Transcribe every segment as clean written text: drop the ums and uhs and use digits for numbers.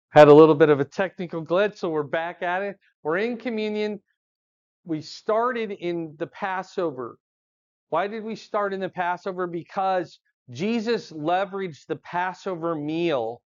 Had a little bit of a technical glitch, so we're back at it. We're in communion. We started in the Passover. Why did we start in the Passover? Because Jesus leveraged the Passover meal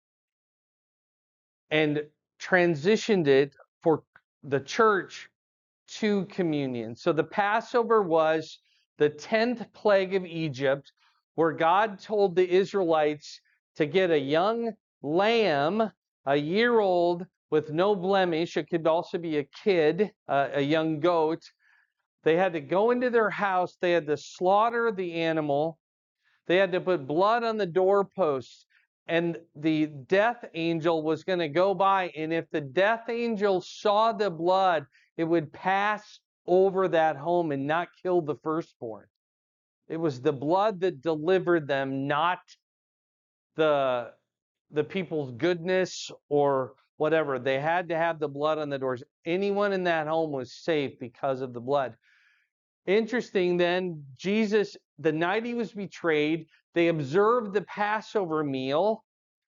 and transitioned it for the church to communion. So the Passover was the 10th plague of Egypt, where God told the Israelites to get a young lamb, a year old, with no blemish. It could also be a kid, a young goat. They had to go into their house. They had to slaughter the animal. They had to put blood on the doorposts. And the death angel was going to go by. And if the death angel saw the blood, it would pass over that home and not kill the firstborn. It was the blood that delivered them, not the people's goodness or whatever. They had to have the blood on the doors. Anyone in that home was safe because of the blood. Interesting then, Jesus, the night he was betrayed, they observed the Passover meal.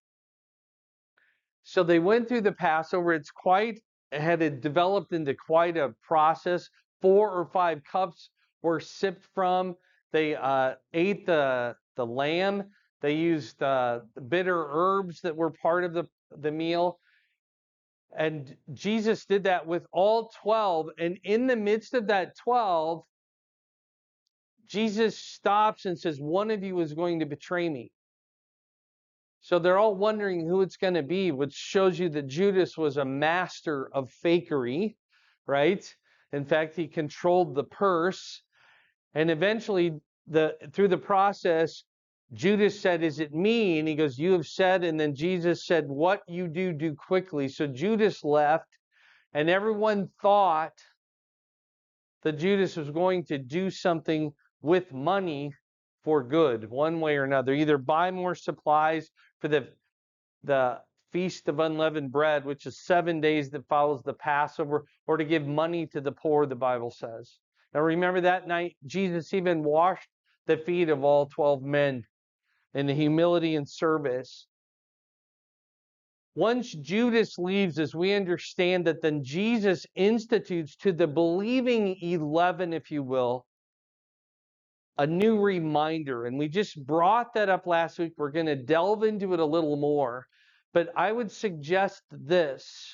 So they went through the Passover. It had developed into quite a process. 4 or 5 cups were sipped from. They ate the lamb. They used bitter herbs that were part of the meal. And Jesus did that with all 12. And in the midst of that 12, Jesus stops and says, one of you is going to betray me. So they're all wondering who it's going to be, which shows you that Judas was a master of fakery, right? In fact, he controlled the purse. And eventually, through the process, Judas said, is it me? And he goes, you have said. And then Jesus said, what you do, do quickly. So Judas left, and everyone thought that Judas was going to do something with money for good, one way or another. Either buy more supplies for the Feast of Unleavened Bread, which is 7 days that follows the Passover, or to give money to the poor, the Bible says. Now remember that night, Jesus even washed the feet of all 12 men in the humility and service. Once Judas leaves us, we understand that then Jesus institutes to the believing 11, if you will, a new reminder. And we just brought that up last week. We're going to delve into it a little more. But I would suggest this.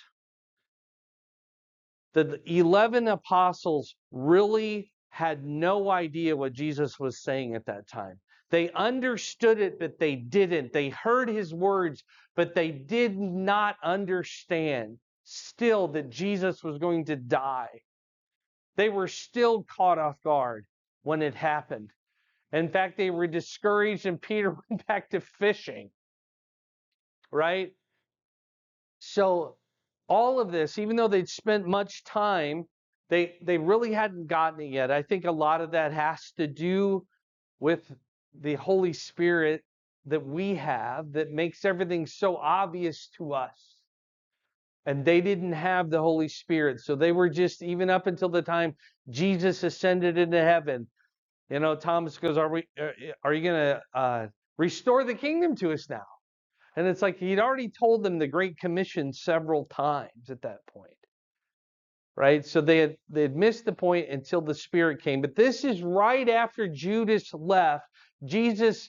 The 11 apostles really had no idea what Jesus was saying at that time. They understood it, but they didn't. They heard his words, but they did not understand still that Jesus was going to die. They were still caught off guard when it happened. In fact, they were discouraged, and Peter went back to fishing, right? So all of this, even though they'd spent much time, they really hadn't gotten it yet. I think a lot of that has to do with the Holy Spirit that we have that makes everything so obvious to us. And they didn't have the Holy Spirit. So they were just, even up until the time Jesus ascended into heaven, you know, Thomas goes, are you going to restore the kingdom to us now? And it's like he'd already told them the Great Commission several times at that point, right? So they had missed the point until the Spirit came. But this is right after Judas left. Jesus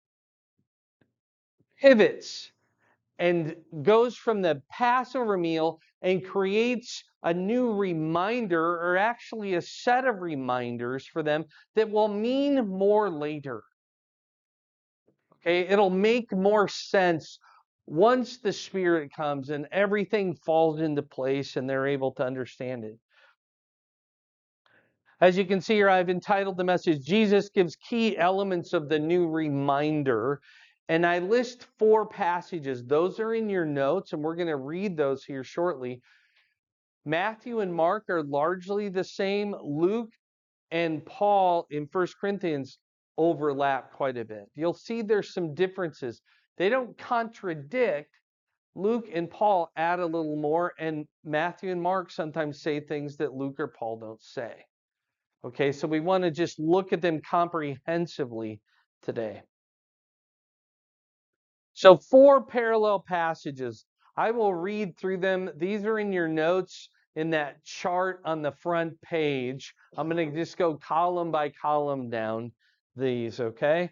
pivots and goes from the Passover meal and creates a new reminder, or actually a set of reminders for them that will mean more later. Okay, it'll make more sense once the Spirit comes and everything falls into place and they're able to understand it. As you can see here, I've entitled the message, Jesus gives key elements of the new reminder. And I list 4 passages. Those are in your notes, and we're going to read those here shortly. Matthew and Mark are largely the same. Luke and Paul in 1 Corinthians overlap quite a bit. You'll see there's some differences. They don't contradict. Luke and Paul add a little more, and Matthew and Mark sometimes say things that Luke or Paul don't say. Okay, so we want to just look at them comprehensively today. So 4 parallel passages. I will read through them. These are in your notes in that chart on the front page. I'm going to just go column by column down these, okay?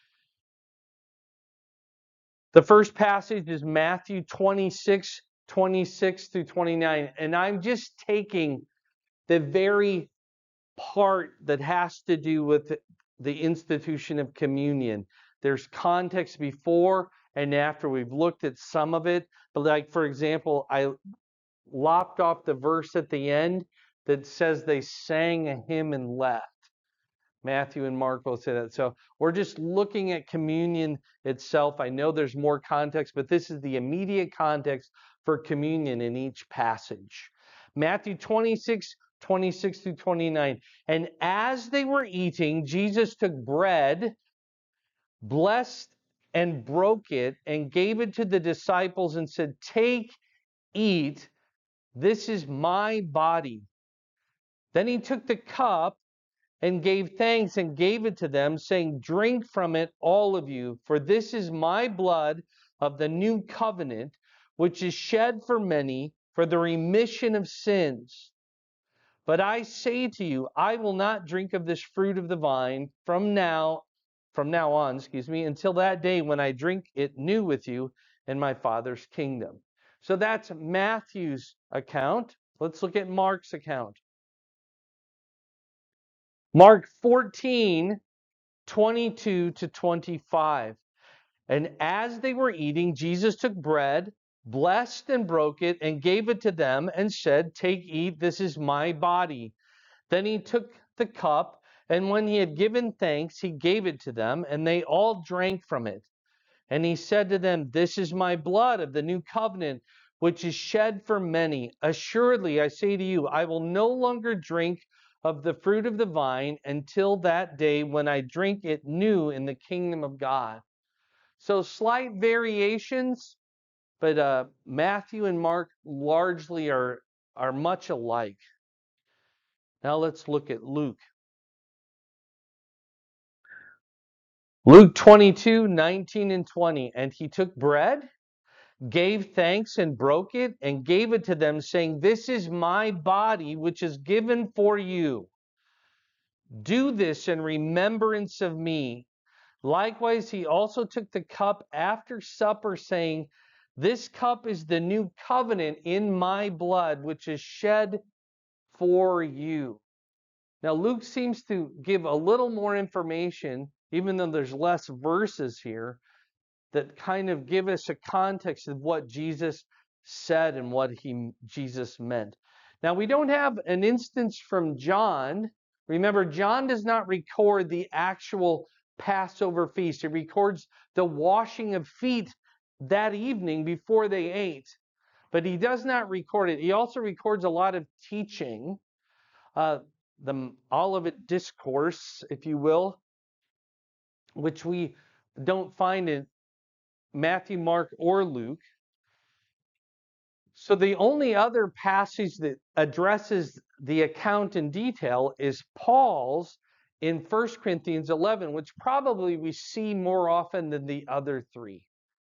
The first passage is Matthew 26, 26 through 29. And I'm just taking the very part that has to do with the institution of communion. There's context before and after. We've looked at some of it. But like, for example, I lopped off the verse at the end that says they sang a hymn and left. Matthew and Mark both say that. So we're just looking at communion itself. I know there's more context, but this is the immediate context for communion in each passage. Matthew 26, 26 through 29. And as they were eating, Jesus took bread, blessed and broke it, and gave it to the disciples and said, "Take, eat, this is my body." Then he took the cup and gave thanks and gave it to them, saying, "Drink from it, all of you, for this is my blood of the new covenant, which is shed for many for the remission of sins. But I say to you, I will not drink of this fruit of the vine from now on, until that day when I drink it new with you in my Father's kingdom." So that's Matthew's account. Let's look at Mark's account. Mark 14, 22 to 25. And as they were eating, Jesus took bread, blessed and broke it, and gave it to them, and said, "Take, eat, this is my body." Then he took the cup, and when he had given thanks, he gave it to them, and they all drank from it. And he said to them, "This is my blood of the new covenant, which is shed for many. Assuredly, I say to you, I will no longer drink of the fruit of the vine until that day when I drink it new in the kingdom of God." So slight variations, but Matthew and Mark largely are much alike. Now let's look at Luke. Luke 22, 19 and 20. And he took bread, gave thanks and broke it, and gave it to them, saying, "This is my body, which is given for you. Do this in remembrance of me." Likewise, he also took the cup after supper, saying, "This cup is the new covenant in my blood, which is shed for you." Now, Luke seems to give a little more information, even though there's less verses here, that kind of give us a context of what Jesus said and what Jesus meant. Now, we don't have an instance from John. Remember, John does not record the actual Passover feast. He records the washing of feet that evening before they ate, but he does not record it. He also records a lot of teaching, the Olivet Discourse, if you will, which we don't find in Matthew, Mark, or Luke. So the only other passage that addresses the account in detail is Paul's in 1 Corinthians 11, which probably we see more often than the other three.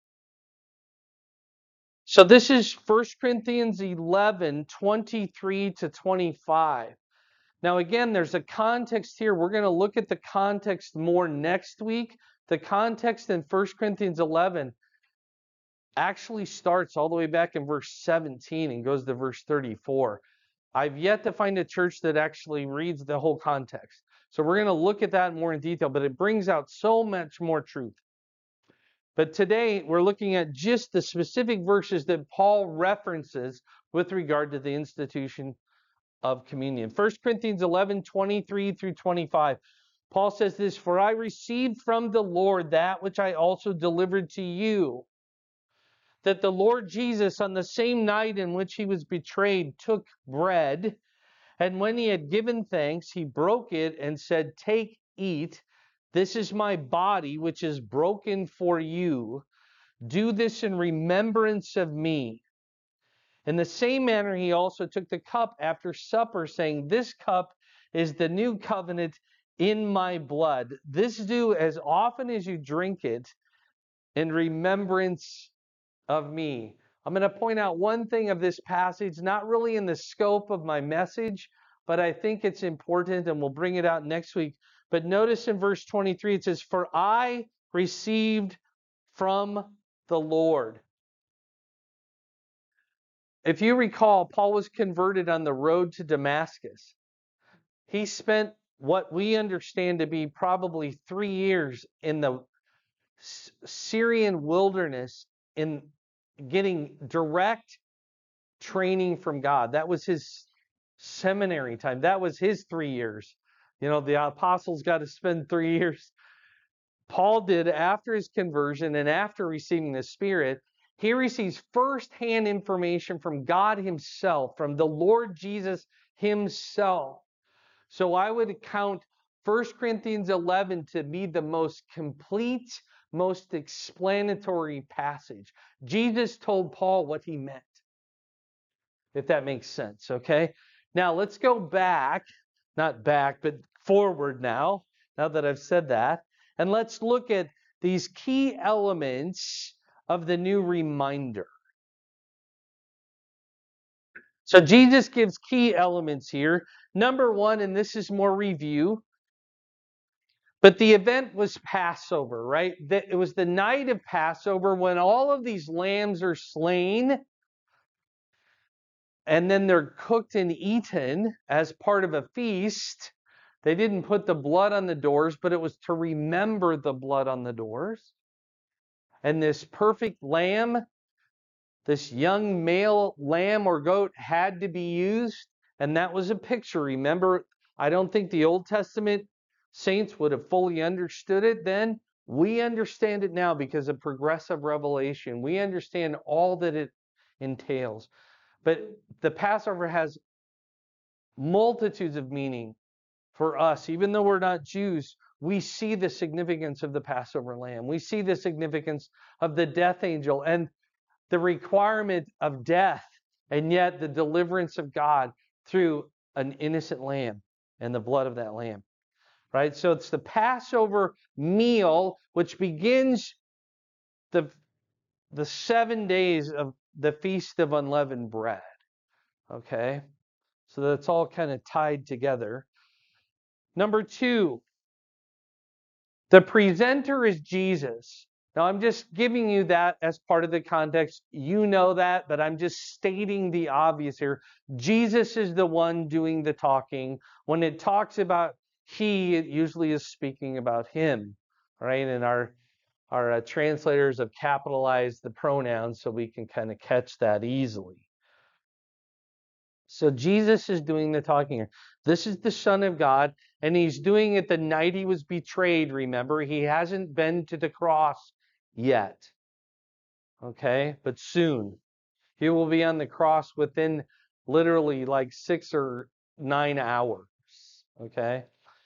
So this is 1 Corinthians 11, 23 to 25. Now again, there's a context here. We're going to look at the context more next week. The context in 1 Corinthians 11 actually starts all the way back in verse 17 and goes to verse 34. I've yet to find a church that actually reads the whole context. So we're going to look at that more in detail, but it brings out so much more truth. But today we're looking at just the specific verses that Paul references with regard to the institution of communion. 1 Corinthians 11, 23 through 25. Paul says this, "For I received from the Lord that which I also delivered to you, that the Lord Jesus, on the same night in which he was betrayed, took bread, and when he had given thanks, he broke it and said, 'Take, eat. This is my body, which is broken for you. Do this in remembrance of me.' In the same manner, he also took the cup after supper, saying, 'This cup is the new covenant in my blood. This do as often as you drink it in remembrance of me.'" I'm going to point out one thing of this passage, not really in the scope of my message, but I think it's important, and we'll bring it out next week. But notice in verse 23, it says, "For I received from the Lord." If you recall, Paul was converted on the road to Damascus. He spent what we understand to be probably 3 years in the Syrian wilderness in getting direct training from God. That was his seminary time. That was his 3 years. The apostles got to spend 3 years. Paul did after his conversion and after receiving the Spirit. He receives firsthand information from God himself, from the Lord Jesus himself. So I would count 1 Corinthians 11 to be the most complete, most explanatory passage. Jesus told Paul what he meant, if that makes sense, okay? Now let's go back, not back, but forward now that I've said that, and let's look at these key elements of the new reminder. So Jesus gives key elements here. Number one, and this is more review, but the event was Passover, right? It was the night of Passover when all of these lambs are slain and then they're cooked and eaten as part of a feast. They didn't put the blood on the doors, but it was to remember the blood on the doors. And this perfect lamb, this young male lamb or goat had to be used. And that was a picture. Remember, I don't think the Old Testament saints would have fully understood it then. We understand it now because of progressive revelation. We understand all that it entails. But the Passover has multitudes of meaning for us. Even though we're not Jews, we see the significance of the Passover lamb. We see the significance of the death angel and the requirement of death, and yet the deliverance of God through an innocent lamb and the blood of that lamb. Right? So it's the Passover meal, which begins the 7 days of the Feast of Unleavened Bread. Okay? So that's all kind of tied together. Number two, the presenter is Jesus. Now, I'm just giving you that as part of the context. You know that, but I'm just stating the obvious here. Jesus is the one doing the talking. When it talks about he, it usually is speaking about him, right? And our translators have capitalized the pronouns so we can kind of catch that easily. So Jesus is doing the talking here. This is the Son of God, and he's doing it the night he was betrayed, remember? He hasn't been to the cross yet. Okay? But soon. He will be on the cross within literally like 6 or 9 hours. Okay?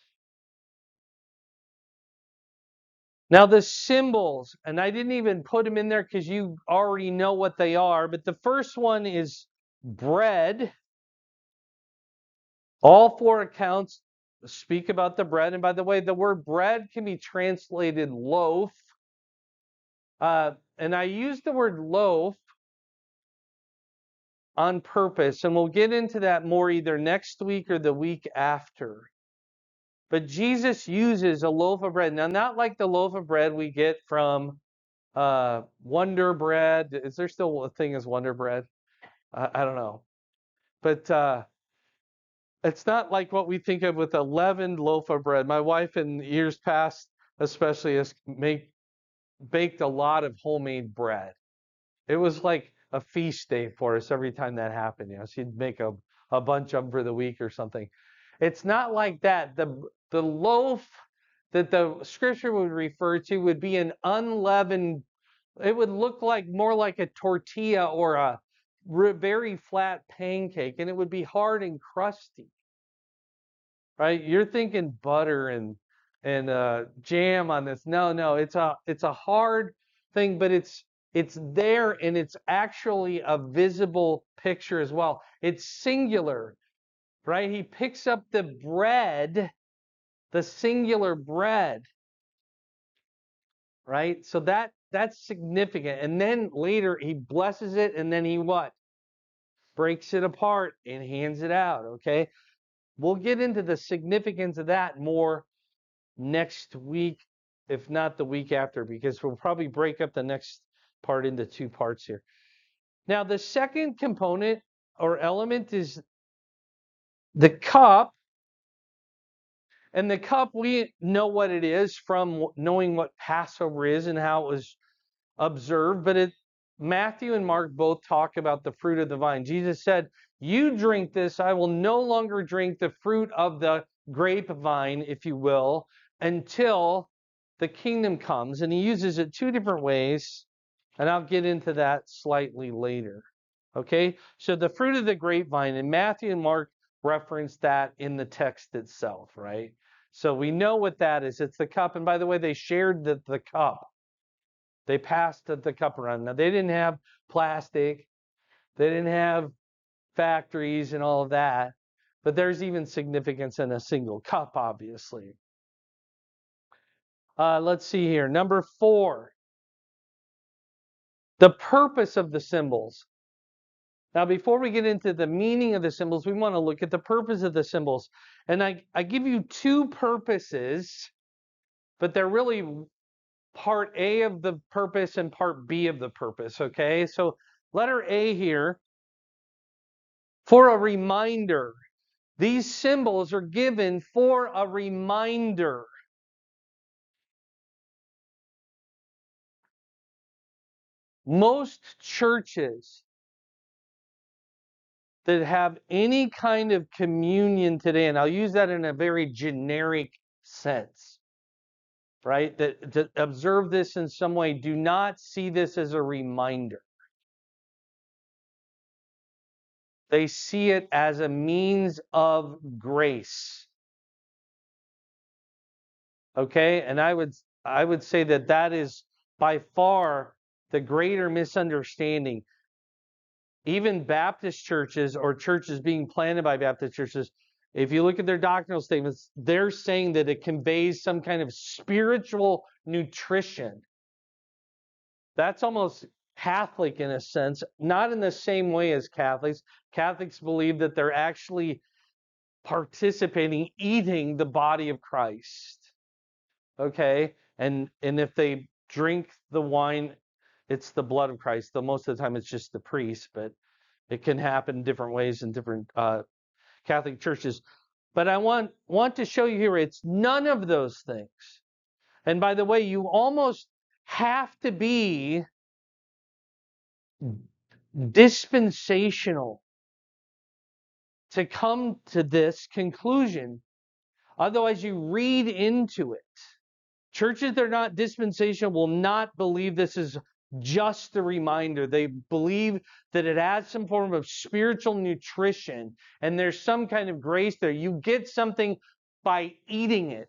Now the symbols, and I didn't even put them in there because you already know what they are, but the first one is bread. All 4 accounts speak about the bread. And by the way, the word bread can be translated loaf. And I use the word loaf on purpose. And we'll get into that more either next week or the week after. But Jesus uses a loaf of bread. Now, not like the loaf of bread we get from Wonder Bread. Is there still a thing as Wonder Bread? I don't know. But it's not like what we think of with a leavened loaf of bread. My wife in years past especially has baked a lot of homemade bread. It was like a feast day for us every time that happened. She'd make a bunch of them for the week or something. It's not like that. The loaf that the scripture would refer to would be an unleavened. It would look like more like a tortilla or a very flat pancake, and it would be hard and crusty. Right? You're thinking butter and jam on this. No, it's a hard thing, but it's there, and it's actually a visible picture as well. It's singular, right? He picks up the bread, the singular bread, right? So that That's significant. And then later he blesses it, and then he what? Breaks it apart and hands it out, okay? We'll get into the significance of that more next week, if not the week after, because we'll probably break up the next part into two parts here. Now, the second component or element is the cup. And the cup, we know what it is from knowing what Passover is and how it was observed. But Matthew and Mark both talk about the fruit of the vine. Jesus said, "You drink this, I will no longer drink the fruit of the grapevine, if you will, until the kingdom comes." And he uses it two different ways. And I'll get into that slightly later. Okay, so the fruit of the grapevine, and Matthew and Mark reference that in the text itself, right? So we know what that is. It's the cup. And by the way, they shared the cup. They passed the cup around. Now, they didn't have plastic. They didn't have factories and all of that. But there's even significance in a single cup, obviously. Let's see here. Number 4, the purpose of the symbols. Now, before we get into the meaning of the symbols, we want to look at the purpose of the symbols. And I give you two purposes, but they're really part A of the purpose and part B of the purpose, okay? So letter A here, for a reminder. These symbols are given for a reminder. Most churches that have any kind of communion today, and I'll use that in a very generic sense, right? That observe this in some way, do not see this as a reminder. They see it as a means of grace. Okay? And I would say that is by far the greater misunderstanding. Even Baptist churches or churches being planted by Baptist churches, if you look at their doctrinal statements, they're saying that it conveys some kind of spiritual nutrition. That's almost Catholic in a sense, not in the same way as Catholics. Catholics believe that they're actually participating, eating the body of Christ. Okay? And if they drink the wine, it's the blood of Christ. Though most of the time it's just the priest, but it can happen different ways in different Catholic churches. But I want to show you here, it's none of those things. And by the way, you almost have to be dispensational to come to this conclusion. Otherwise, you read into it. Churches that are not dispensational will not believe this is just a reminder. They believe that it has some form of spiritual nutrition and there's some kind of grace there. You get something by eating it.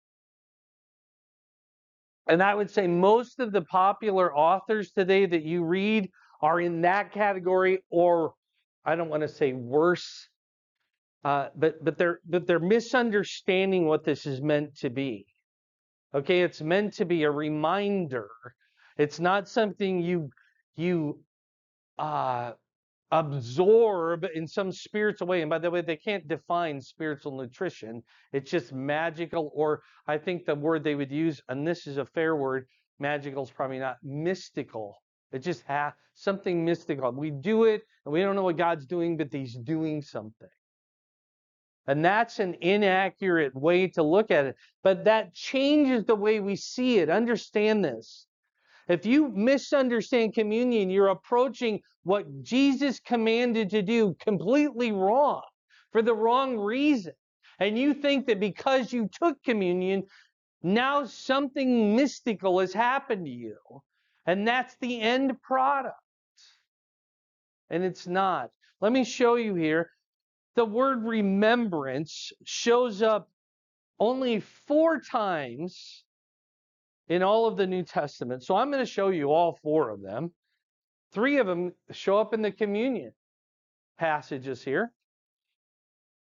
And I would say most of the popular authors today that you read are in that category, or I don't want to say worse, but they're misunderstanding what this is meant to be. Okay, it's meant to be a reminder. It's not something you absorb in some spiritual way. And by the way, they can't define spiritual nutrition. It's just magical, or I think the word they would use, and this is a fair word, magical is probably not, mystical. It just has something mystical. We do it, and we don't know what God's doing, but He's doing something. And that's an inaccurate way to look at it. But that changes the way we see it. Understand this. If you misunderstand communion, you're approaching what Jesus commanded to do completely wrong, for the wrong reason. And you think that because you took communion, now something mystical has happened to you. And that's the end product. And it's not. Let me show you here. The word remembrance shows up only 4 times in all of the New Testament. So I'm going to show you all 4 of them. 3 of them show up in the communion passages here.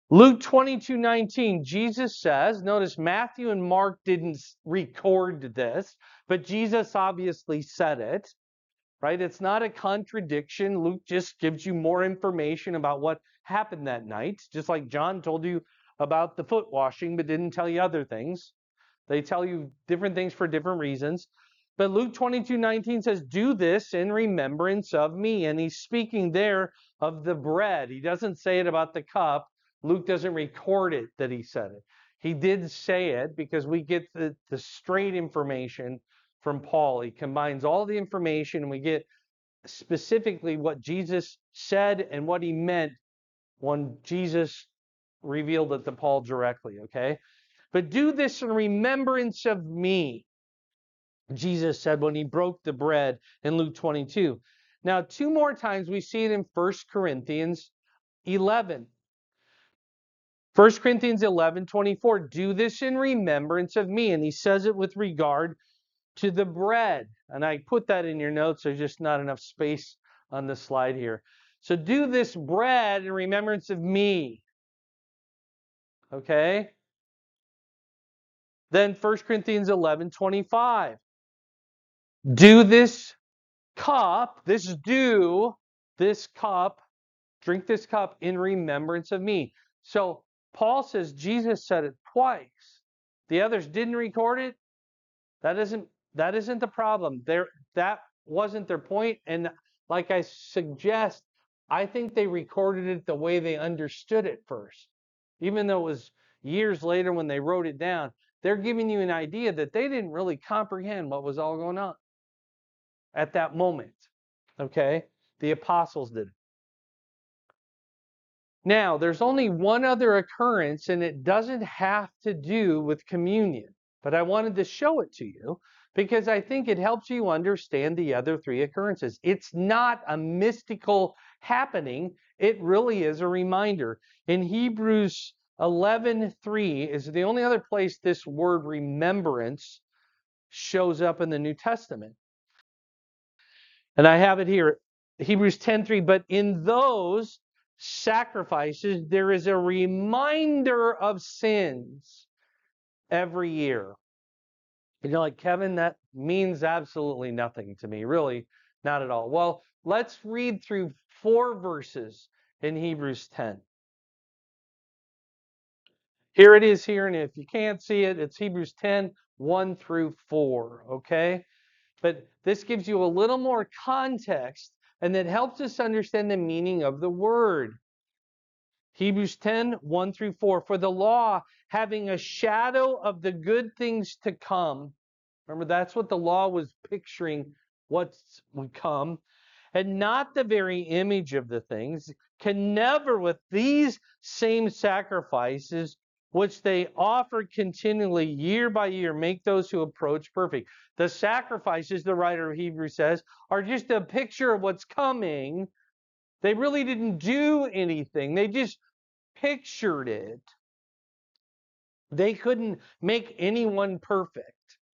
Luke 22:19, Jesus says, notice Matthew and Mark didn't record this, but Jesus obviously said it, right? It's not a contradiction. Luke just gives you more information about what happened that night, just like John told you about the foot washing, but didn't tell you other things. They tell you different things for different reasons. But Luke 22:19 says, do this in remembrance of me. And he's speaking there of the bread. He doesn't say it about the cup. Luke doesn't record it that he said it. He did say it because we get the straight information from Paul. He combines all the information and we get specifically what Jesus said and what he meant when Jesus revealed it to Paul directly, okay? But do this in remembrance of me, Jesus said when he broke the bread in Luke 22. Now, two more times we see it in 1 Corinthians 11. 1 Corinthians 11:24, do this in remembrance of me. And he says it with regard to the bread. And I put that in your notes. There's just not enough space on the slide here. So do this bread in remembrance of me. Okay? Then 1 Corinthians 11:25. Do this cup, this cup, drink this cup in remembrance of me. So Paul says Jesus said it twice. The others didn't record it. That isn't the problem. That wasn't their point. And like I suggest, I think they recorded it the way they understood it first. Even though it was years later when they wrote it down, they're giving you an idea that they didn't really comprehend what was all going on at that moment. Okay? The apostles did. Now, there's only one other occurrence, and it doesn't have to do with communion. But I wanted to show it to you because I think it helps you understand the other three occurrences. It's not a mystical happening. It really is a reminder. In Hebrews 11:3 is the only other place this word remembrance shows up in the New Testament. And I have it here, Hebrews 10:3, but in those sacrifices, there is a reminder of sins every year. And you're like, Kevin, that means absolutely nothing to me. Really, not at all. Well, let's read through 4 verses in Hebrews 10. Here it is here, and if you can't see it, it's Hebrews 10, 1 through 4, okay? But this gives you a little more context, and it helps us understand the meaning of the word. Hebrews 10, 1 through 4. For the law, having a shadow of the good things to come. Remember, that's what the law was picturing, what would come. And not the very image of the things, can never with these same sacrifices, which they offer continually year by year, make those who approach perfect. The sacrifices, the writer of Hebrews says, are just a picture of what's coming. They really didn't do anything. They just pictured it. They couldn't make anyone perfect.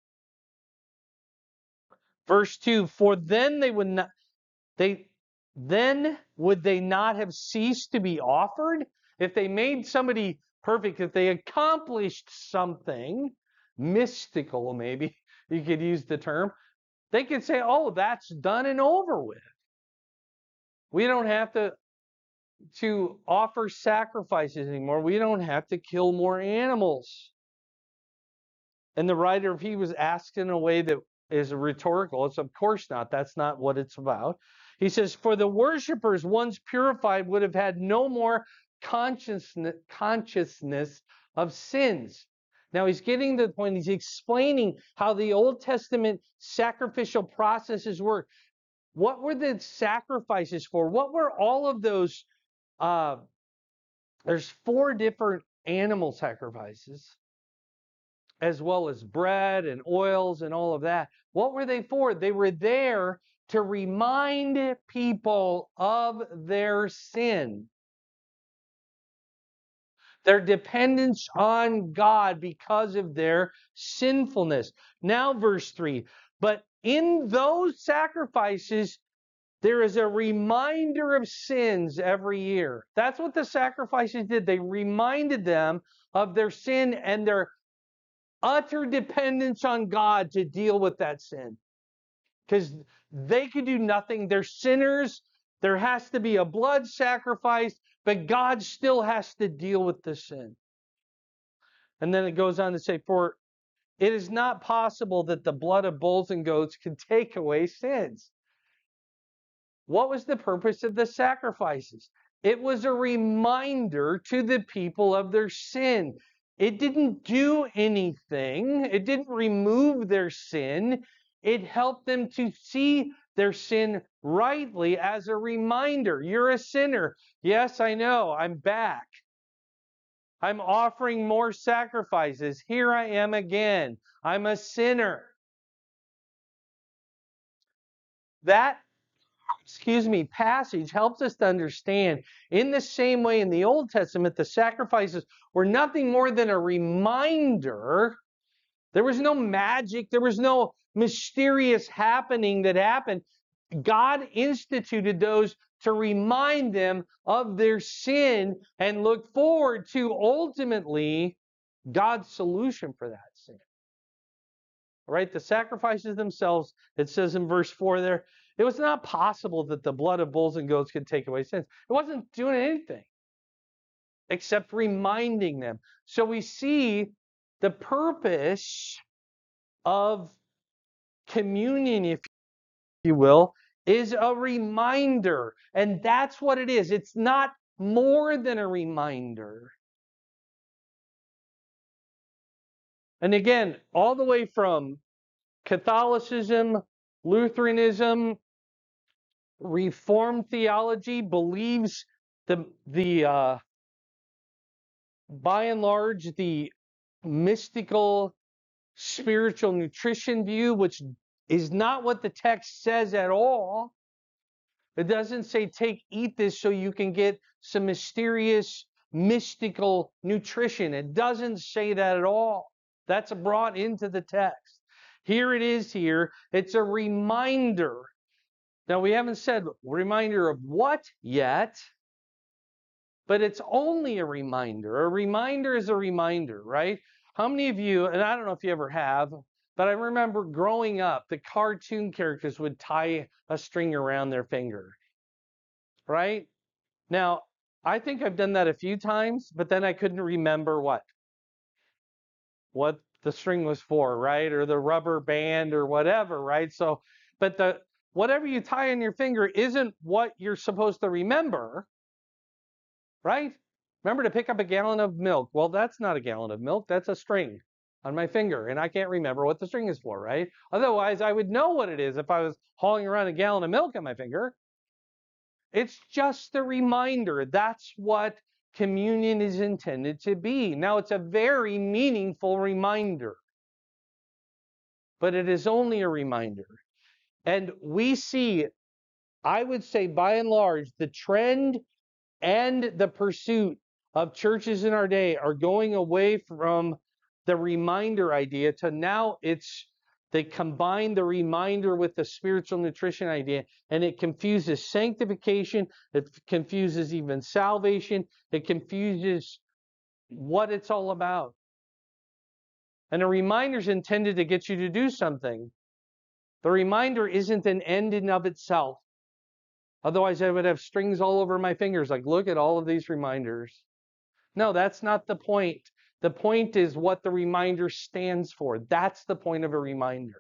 Verse 2, for then would they not have ceased to be offered? If they made somebody perfect, if they accomplished something mystical, maybe you could use the term, they could say, oh, that's done and over with. We don't have to offer sacrifices anymore. We don't have to kill more animals. And the writer of Hebrews asked in a way that is rhetorical. It's of course not. That's not what it's about. He says, for the worshipers, once purified, would have had no more consciousness of sins. Now he's getting to the point, he's explaining how the Old Testament sacrificial processes work. What were the sacrifices for? What were all of those? There's 4 different animal sacrifices, as well as bread and oils and all of that. What were they for? They were there to remind people of their sin, their dependence on God because of their sinfulness. Now, verse 3, but in those sacrifices, There is a reminder of sins every year. That's what the sacrifices did. They reminded them of their sin and their utter dependence on God to deal with that sin. Because they could do nothing. They're sinners. There has to be a blood sacrifice, but God still has to deal with the sin. And then it goes on to say, for it is not possible that the blood of bulls and goats can take away sins. What was the purpose of the sacrifices? It was a reminder to the people of their sin. It didn't do anything. It didn't remove their sin. It helped them to see their sin rightly as a reminder. You're a sinner. Yes, I know. I'm back. I'm offering more sacrifices. Here I am again. I'm a sinner. That passage helps us to understand in the same way in the Old Testament, the sacrifices were nothing more than a reminder. There was no magic. There was no mysterious happening that happened. God instituted those to remind them of their sin and look forward to ultimately God's solution for that sin. All right, the sacrifices themselves, it says in verse 4 there, it was not possible that the blood of bulls and goats could take away sins. It wasn't doing anything except reminding them. So we see the purpose of communion, if you will, is a reminder. And that's what it is. It's not more than a reminder. And again, all the way from Catholicism, Lutheranism, Reformed theology believes by and large the mystical spiritual nutrition view, which is not what the text says at all. It doesn't say eat this so you can get some mysterious mystical nutrition. It doesn't say that at all. That's brought into the text. Here it is here. It's a reminder. Now, we haven't said reminder of what yet, but it's only a reminder. A reminder is a reminder, right? How many of you, and I don't know if you ever have, but I remember growing up, the cartoon characters would tie a string around their finger, right? Now, I think I've done that a few times, but then I couldn't remember what the string was for, right? Or the rubber band or whatever, right? So, but whatever you tie on your finger isn't what you're supposed to remember, right? Remember to pick up a gallon of milk. Well, that's not a gallon of milk. That's a string on my finger, and I can't remember what the string is for, right? Otherwise, I would know what it is if I was hauling around a gallon of milk on my finger. It's just a reminder. That's what communion is intended to be. Now, it's a very meaningful reminder, but it is only a reminder. And we see, I would say by and large, the trend and the pursuit of churches in our day are going away from the reminder idea to now they combine the reminder with the spiritual nutrition idea, and it confuses sanctification, it confuses even salvation, it confuses what it's all about. And a reminder is intended to get you to do something. The reminder isn't an end in of itself. Otherwise, I would have strings all over my fingers, like, look at all of these reminders. No, that's not the point. The point is what the reminder stands for. That's the point of a reminder.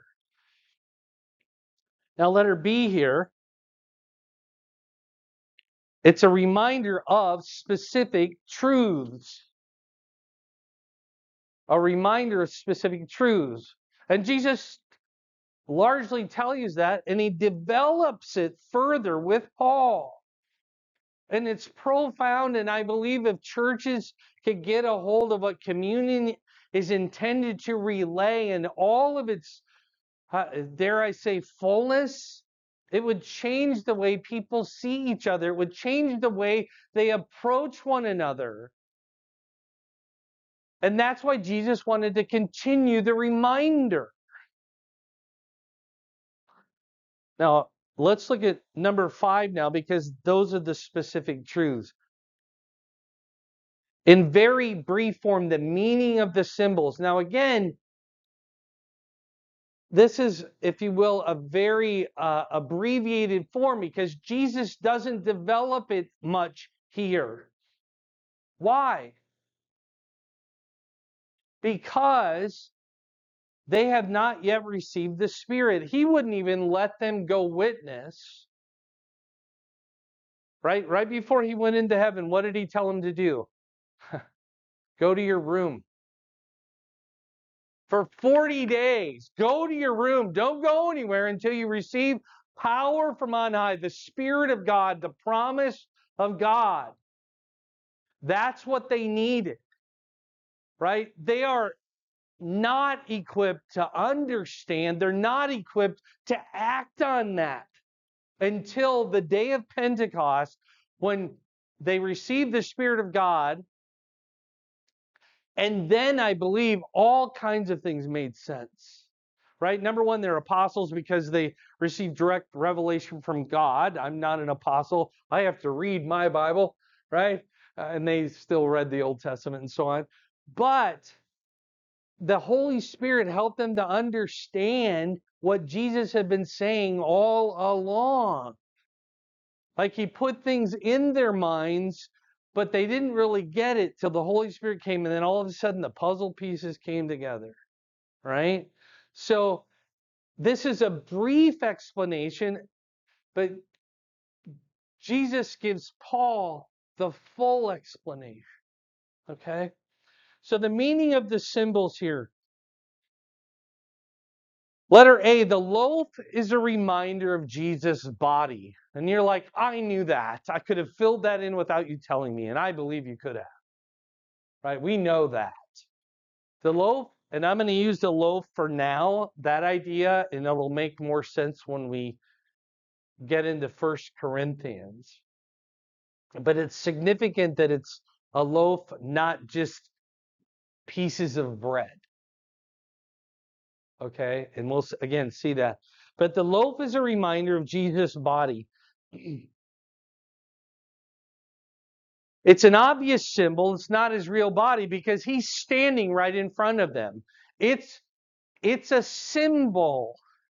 Now, letter B here. It's a reminder of specific truths. A reminder of specific truths. And Jesus largely tells you that, and he develops it further with Paul. And it's profound, and I believe if churches could get a hold of what communion is intended to relay and all of its, dare I say, fullness, it would change the way people see each other. It would change the way they approach one another. And that's why Jesus wanted to continue the reminder. Now, let's look at number 5 now, because those are the specific truths. In very brief form, the meaning of the symbols. Now again, this is, if you will, a very abbreviated form, because Jesus doesn't develop it much here. Why? Because they have not yet received the Spirit. He wouldn't even let them go witness. Right before he went into heaven, what did he tell them to do? Go to your room. For 40 days, go to your room. Don't go anywhere until you receive power from on high, the Spirit of God, the promise of God. That's what they needed, right? They are not equipped to understand. They're not equipped to act on that until the day of Pentecost, when they receive the Spirit of God. And then I believe all kinds of things made sense, right? Number one, they're apostles because they received direct revelation from God. I'm not an apostle. I have to read my Bible, right? And they still read the Old Testament and so on. But the Holy Spirit helped them to understand what Jesus had been saying all along. Like he put things in their minds, but they didn't really get it till the Holy Spirit came, and then all of a sudden the puzzle pieces came together, right? So this is a brief explanation, but Jesus gives Paul the full explanation, okay? So the meaning of the symbols here. Letter A, the loaf is a reminder of Jesus' body. And you're like, I knew that. I could have filled that in without you telling me, and I believe you could have. Right? We know that. The loaf, and I'm going to use the loaf for now, that idea, and it'll make more sense when we get into 1 Corinthians. But it's significant that it's a loaf, not just pieces of bread. Okay? And we'll, again, see that. But the loaf is a reminder of Jesus' body. It's an obvious symbol. It's not his real body because he's standing right in front of them. It's a symbol.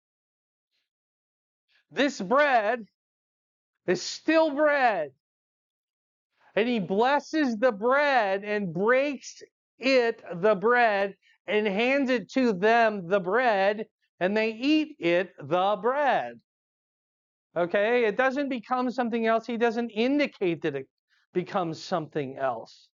This bread is still bread. And he blesses the bread and breaks it, the bread, and hands it to them, the bread, and they eat it, the bread. Okay? It doesn't become something else. He doesn't indicate that it becomes something else.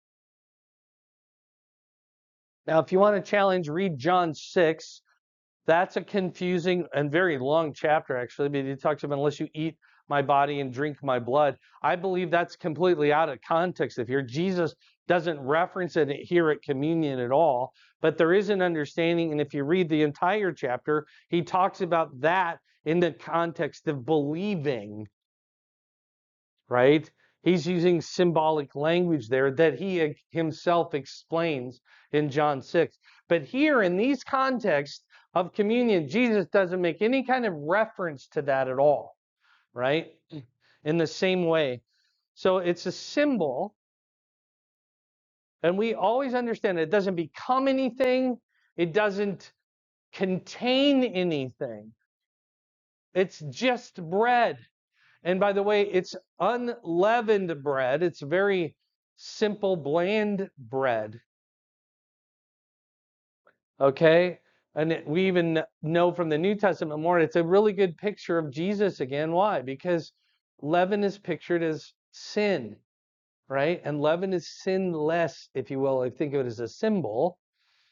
Now, if you want to challenge, read John 6. That's a confusing and very long chapter, actually, but he talks about unless you eat my body and drink my blood. I believe that's completely out of context. If here, Jesus doesn't reference it here at communion at all, but there is an understanding. And if you read the entire chapter, he talks about that in the context of believing, right? He's using symbolic language there that he himself explains in John 6. But here in these contexts of communion, Jesus doesn't make any kind of reference to that at all, right? In the same way. So it's a symbol, and we always understand it doesn't become anything, it doesn't contain anything. It's just bread. And by the way, it's unleavened bread. It's very simple, bland bread. Okay? And we even know from the New Testament more, it's a really good picture of Jesus again. Why? Because leaven is pictured as sin, right? And leaven is sinless, if you will. I think of it as a symbol.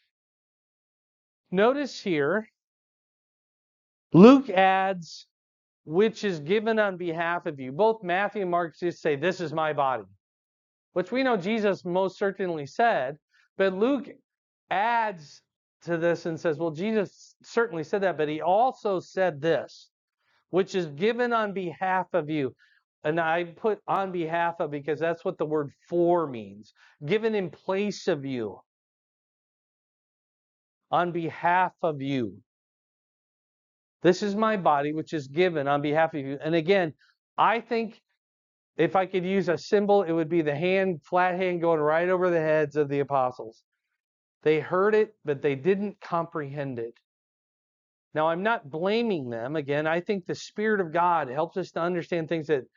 Notice here, Luke adds, which is given on behalf of you. Both Matthew and Mark just say, this is my body, which we know Jesus most certainly said, but Luke adds to this and says, well, Jesus certainly said that, but he also said this, which is given on behalf of you. And I put on behalf of because that's what the word for means. Given in place of you. On behalf of you. This is my body, which is given on behalf of you. And again, I think if I could use a symbol, it would be the hand, flat hand going right over the heads of the apostles. They heard it, but they didn't comprehend it. Now, I'm not blaming them. Again, I think the Spirit of God helps us to understand things that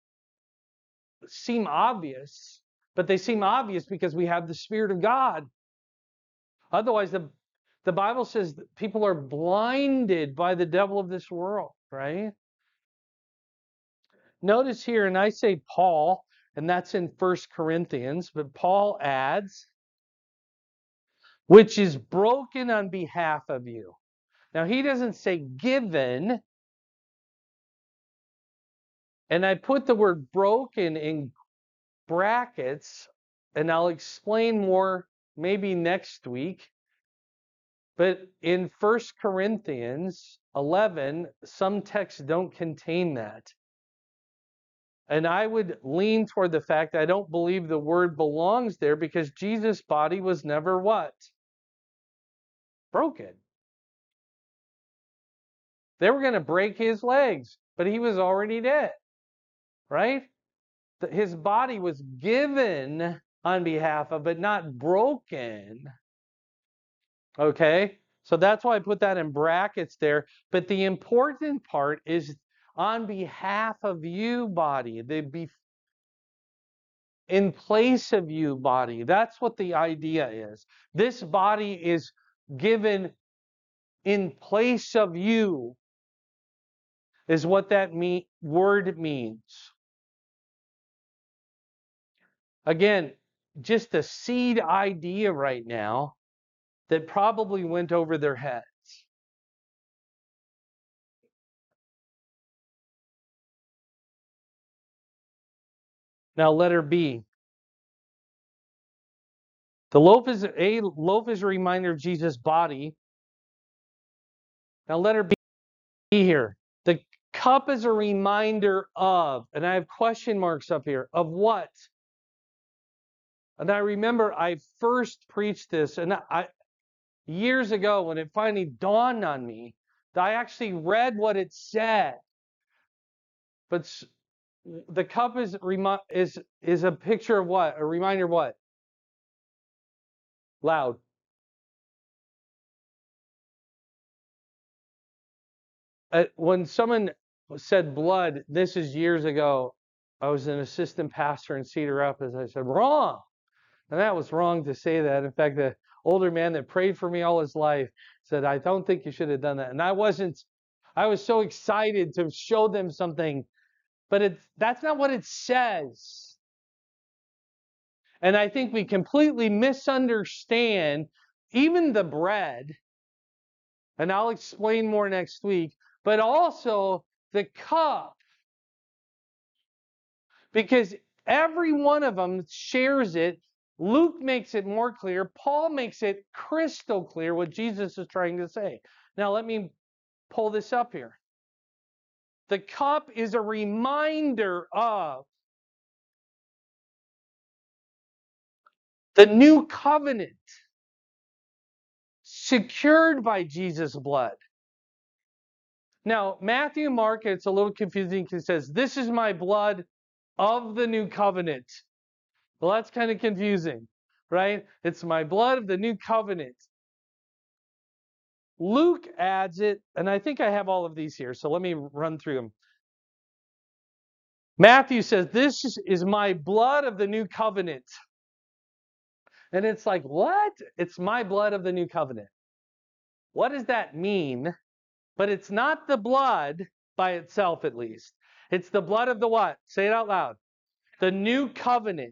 seem obvious, but they seem obvious because we have the Spirit of God. Otherwise, the Bible says that people are blinded by the devil of this world, right? Notice here, and I say Paul, and that's in 1 Corinthians, but Paul adds, which is broken on behalf of you. Now, he doesn't say given, and I put the word broken in brackets, and I'll explain more maybe next week. But in 1 Corinthians 11, some texts don't contain that. And I would lean toward the fact I don't believe the word belongs there because Jesus' body was never what? Broken. They were going to break his legs, but he was already dead, right? His body was given on behalf of, but not broken. Okay? So that's why I put that in brackets there. But the important part is on behalf of you, body. In place of you, body. That's what the idea is. This body is given in place of you, is what that word means. Again, just a seed idea right now that probably went over their heads. Now, letter B. The loaf is a reminder of Jesus' body. Now, letter B here. The cup is a reminder of, and I have question marks up here, of what? And I remember I first preached this, and years ago when it finally dawned on me, I actually read what it said. But the cup is a picture of what? A reminder of what? Loud. When someone said blood, this is years ago, I was an assistant pastor in Cedar Rapids. I said, wrong. And that was wrong to say that. In fact, the older man that prayed for me all his life said, I don't think you should have done that. And I was so excited to show them something, but that's not what it says. And I think we completely misunderstand even the bread, and I'll explain more next week, but also the cup. Because every one of them shares it. Luke makes it more clear. Paul makes it crystal clear what Jesus is trying to say. Now, let me pull this up here. The cup is a reminder of the new covenant secured by Jesus' blood. Now, Matthew and Mark, it's a little confusing because it says, this is my blood of the new covenant. Well, that's kind of confusing, right? It's my blood of the new covenant. Luke adds it, and I think I have all of these here, so let me run through them. Matthew says, this is my blood of the new covenant. And it's like, what? It's my blood of the new covenant. What does that mean? But it's not the blood by itself, at least. It's the blood of the what? Say it out loud. The new covenant.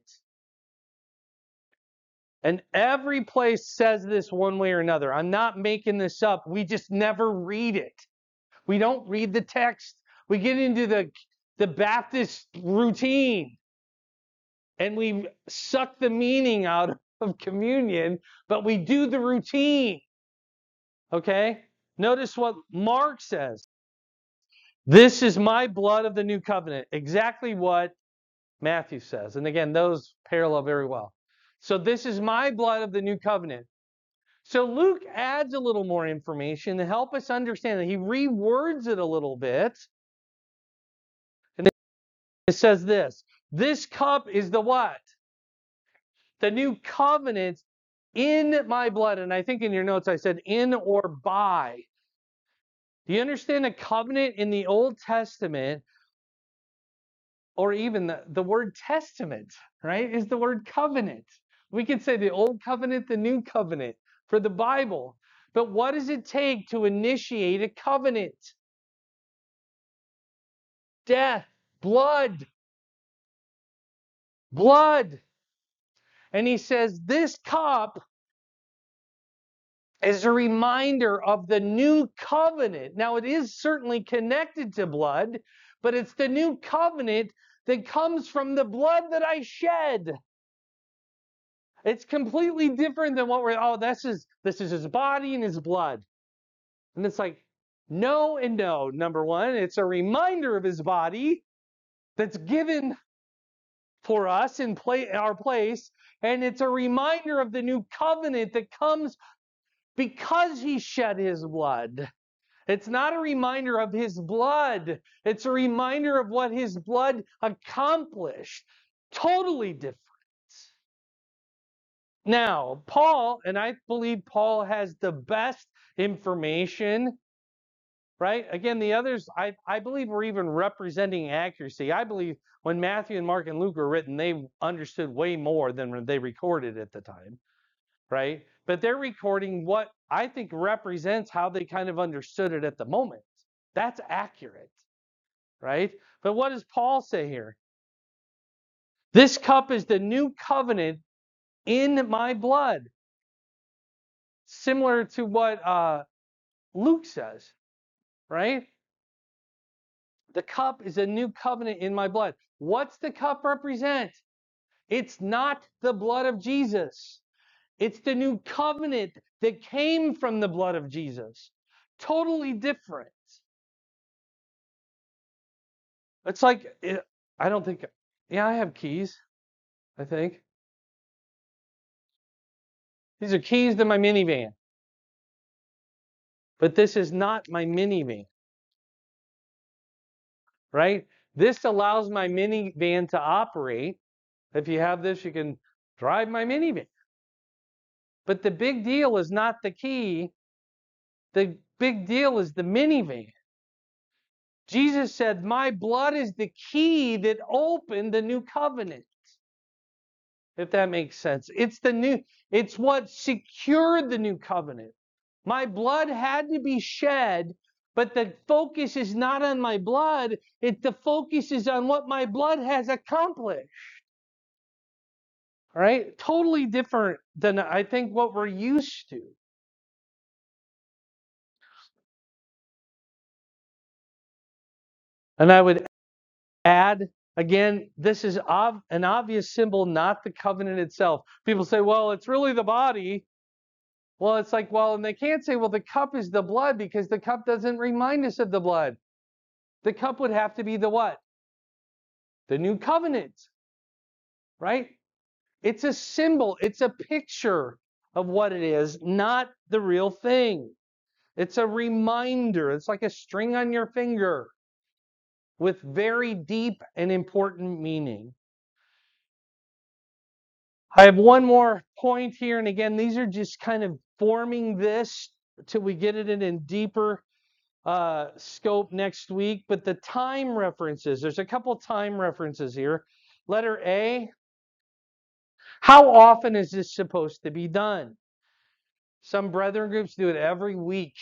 And every place says this one way or another. I'm not making this up. We just never read it. We don't read the text. We get into the Baptist routine and we suck the meaning out of communion, but we do the routine. Okay? Notice what Mark says. This is my blood of the new covenant. Exactly what Matthew says. And again, those parallel very well. So this is my blood of the new covenant. So Luke adds a little more information to help us understand that. He rewords it a little bit. And it says this cup is the what? The new covenant in my blood. And I think in your notes I said in or by. Do you understand the covenant in the Old Testament, or even the word testament, right, is the word covenant. We could say the Old Covenant, the New Covenant for the Bible. But what does it take to initiate a covenant? Death, blood. Blood. And he says this cup is a reminder of the new covenant. Now, it is certainly connected to blood, but it's the new covenant that comes from the blood that I shed. It's completely different than what we're, this is his body and his blood. And it's like, no and no. Number one, it's a reminder of his body that's given for us in our place, and it's a reminder of the new covenant that comes because he shed his blood. It's not a reminder of his blood. It's a reminder of what his blood accomplished. Totally different. Now, Paul, and I believe Paul has the best information, right? Again, the others, I believe, were even representing accuracy. I believe when Matthew and Mark and Luke were written, they understood way more than they recorded at the time, right? But they're recording what I think represents how they kind of understood it at the moment. That's accurate, right? But what does Paul say here? This cup is the new covenant in my blood. Similar to what Luke says, right? The cup is a new covenant in my blood. What's the cup represent? It's not the blood of Jesus. It's the new covenant that came from the blood of Jesus. Totally different. It's like, I don't think, I have keys, I think. These are keys to my minivan. But this is not my minivan, right? This allows my minivan to operate. If you have this, you can drive my minivan. But the big deal is not the key. The big deal is the minivan. Jesus said, my blood is the key that opened the new covenant. If that makes sense. It's what secured the new covenant. My blood had to be shed, but the focus is not on my blood. The focus is on what my blood has accomplished. All right? Totally different than I think what we're used to. And I would add, again, this is an obvious symbol, not the covenant itself. People say, well, it's really the body. Well, it's like, well, and they can't say, well, the cup is the blood because the cup doesn't remind us of the blood. The cup would have to be the what? The new covenant, right? It's a symbol. It's a picture of what it is, not the real thing. It's a reminder. It's like a string on your finger with very deep and important meaning. I have one more point here, and again, these are just kind of forming this till we get it in deeper scope next week. But the time references, there's a couple time references here. Letter A, how often is this supposed to be done? Some brethren groups do it every week.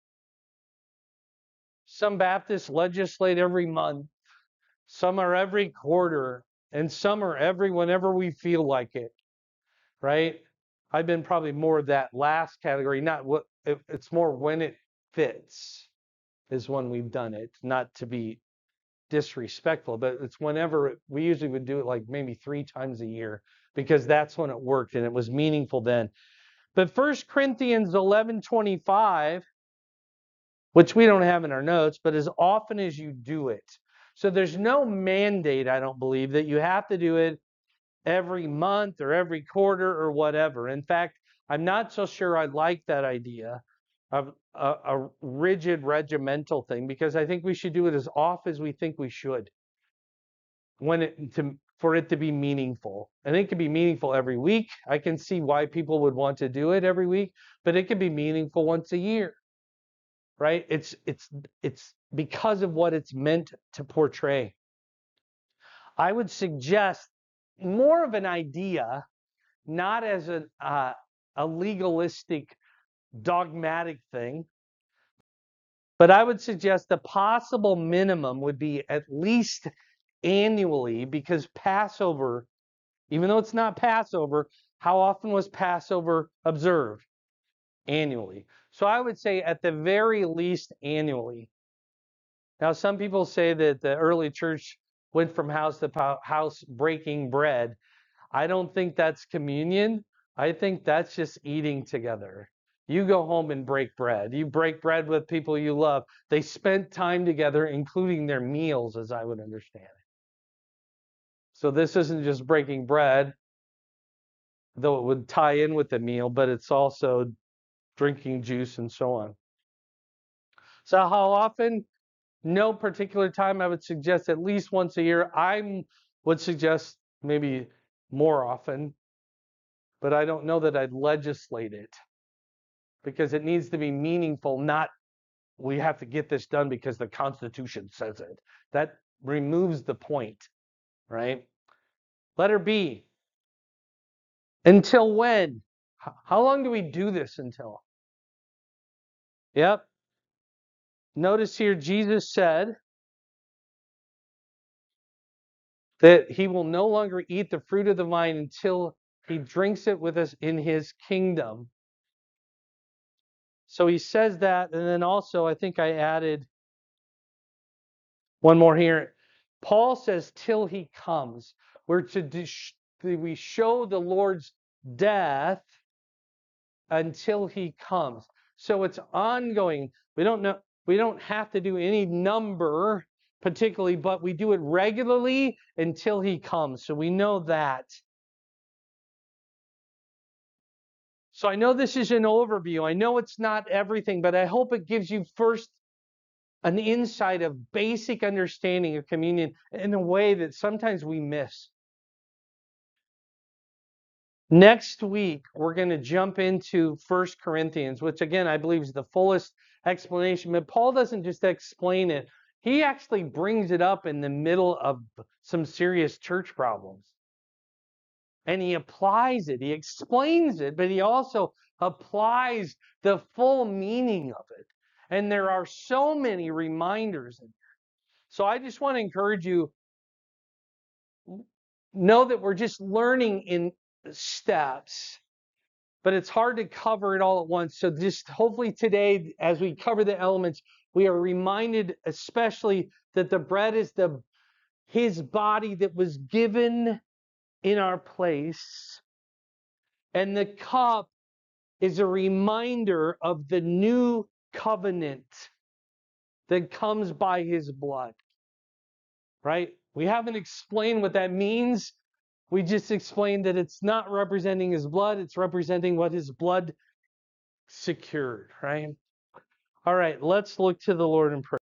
Some Baptists legislate every month. Some are every quarter, and some are whenever we feel like it. Right? I've been probably more of that last category. Not what it's more when it fits is when we've done it. Not to be disrespectful, but it's whenever we usually would do it like maybe 3 times a year because that's when it worked and it was meaningful then. But 1 Corinthians 11:25, which we don't have in our notes, but as often as you do it. So there's no mandate, I don't believe, that you have to do it every month or every quarter or whatever. In fact, I'm not so sure I like that idea of a rigid regimental thing, because I think we should do it as often as we think we should for it to be meaningful. And it can be meaningful every week. I can see why people would want to do it every week, but it can be meaningful once a year, right? It's because of what it's meant to portray. I would suggest more of an idea, not as a legalistic, dogmatic thing, but I would suggest the possible minimum would be at least annually, because Passover, even though it's not Passover, how often was Passover observed? Annually. So I would say at the very least annually. Now, some people say that the early church went from house to house breaking bread. I don't think that's communion. I think that's just eating together. You go home and break bread. You break bread with people you love. They spent time together, including their meals, as I would understand it. So this isn't just breaking bread, though it would tie in with the meal, but it's also drinking juice and so on. So how often? No particular time. I would suggest at least once a year. I would suggest maybe more often, but I don't know that I'd legislate it, because it needs to be meaningful, not we have to get this done because the Constitution says it. That removes the point, right? Letter B. Until when? How long do we do this until? Yep. Notice here, Jesus said that he will no longer eat the fruit of the vine until he drinks it with us in his kingdom. So he says that, and then also I think I added one more here. Paul says, till he comes. We show the Lord's death until he comes. So it's ongoing. We don't have to do any number particularly, but we do it regularly until he comes. So we know that. So I know this is an overview. I know it's not everything, but I hope it gives you first an insight of basic understanding of communion in a way that sometimes we miss. Next week, we're going to jump into 1 Corinthians, which again, I believe is the fullest explanation. But Paul doesn't just explain it. He actually brings it up in the middle of some serious church problems. And he applies it. He explains it, but he also applies the full meaning of it. And there are so many reminders in here. So I just want to encourage you, know that we're just learning in steps, but it's hard to cover it all at once. So just hopefully today, as we cover the elements, we are reminded especially that the bread is his body that was given in our place, and the cup is a reminder of the new covenant that comes by his blood, right? We haven't explained what that means. We just explained that it's not representing his blood, it's representing what his blood secured, right? All right, let's look to the Lord in prayer.